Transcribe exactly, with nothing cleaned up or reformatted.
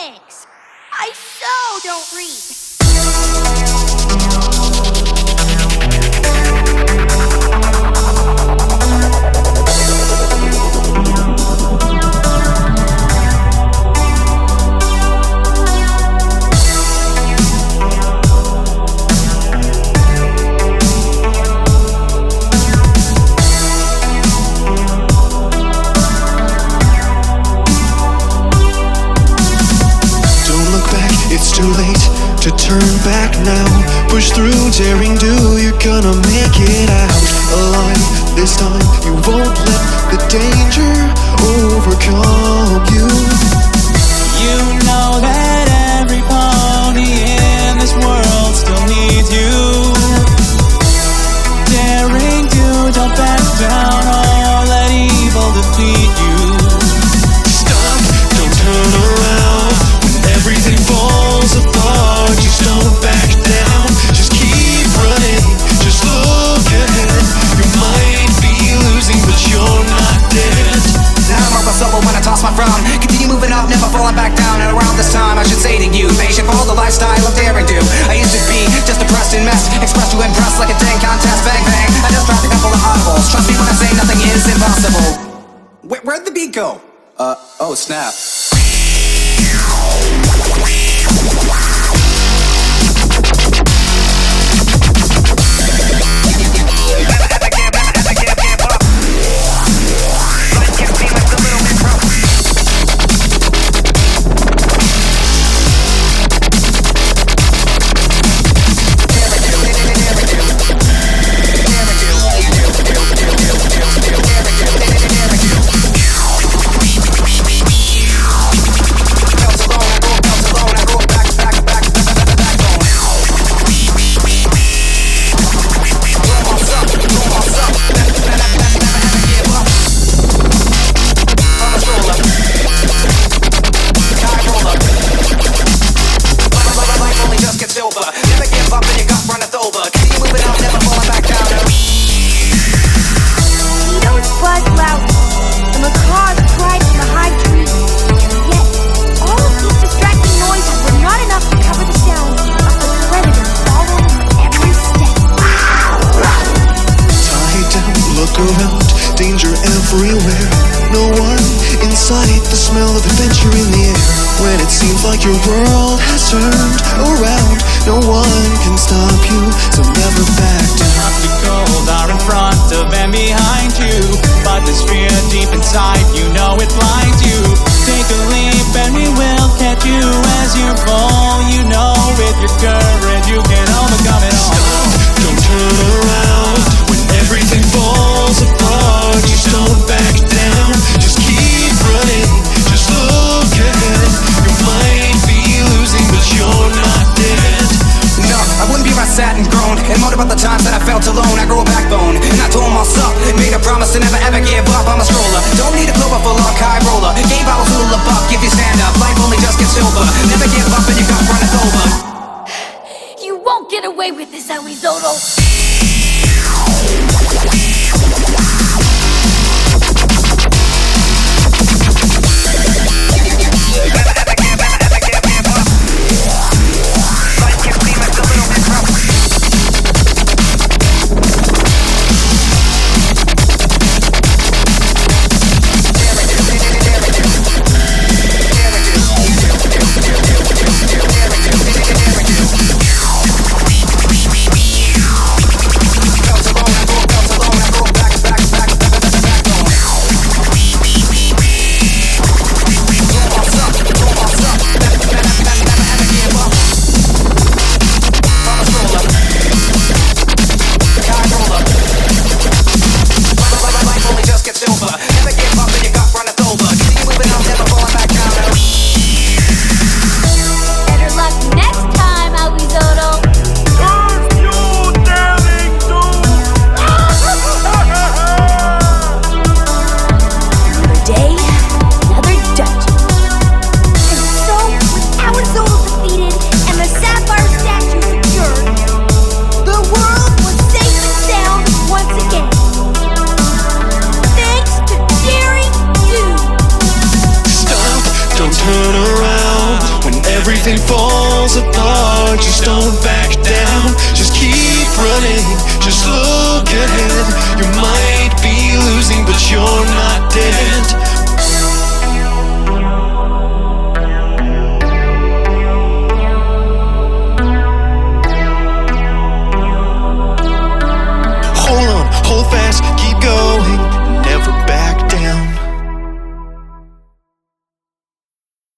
comics. I so don't read. It's too late to turn back now. Push through, daring do, you're gonna make it out alive. This time you won't let the danger overcome you. You know that every pony in this world still needs you. Daring do, don't back down or let evil defeat you. Stop, don't turn around when everything falls apart. Just don't back down, just keep running, just look ahead. You might be losing, but you're not dead. Now I'm up sober when I toss my frown. Continue moving up, never falling back down. And around this time I should say to you, patient for the lifestyle of daring do. I used to be just depressed and messed, expressed to impress like a dang contest. Bang bang, I just dropped a couple of audibles. Trust me when I say nothing is impossible. Where, where'd the beat go? Uh, oh snap. Danger everywhere, no one in sight. The smell of adventure in the air. When it seems like your world has turned around, no one can stop you, so never back down. Obstacles are in front of and behind you, but this fear deep inside, you know it blinds you. Take a leap and we will catch you as you fall. You know with your courage you can overcome it all. Stop, don't turn around when everything falls apart. Just don't back down, just keep running, just look ahead. You might be losing, but you're not dead. No, I wouldn't be where I sat and groaned and moaned about the times that I felt alone. I grew a backbone and I told myself, made a promise to never ever give up. I'm a stroller, don't need a clover for luck, high roller. Gave out a little a buck if you stand up. Life only just gets silver. Never give up and your gut runneth over. You won't get away with this, Elizotto. Turn around everything falls apart, just don't back down. Just keep running, just look ahead. You might be losing, but you're not dead. Hold on, hold fast,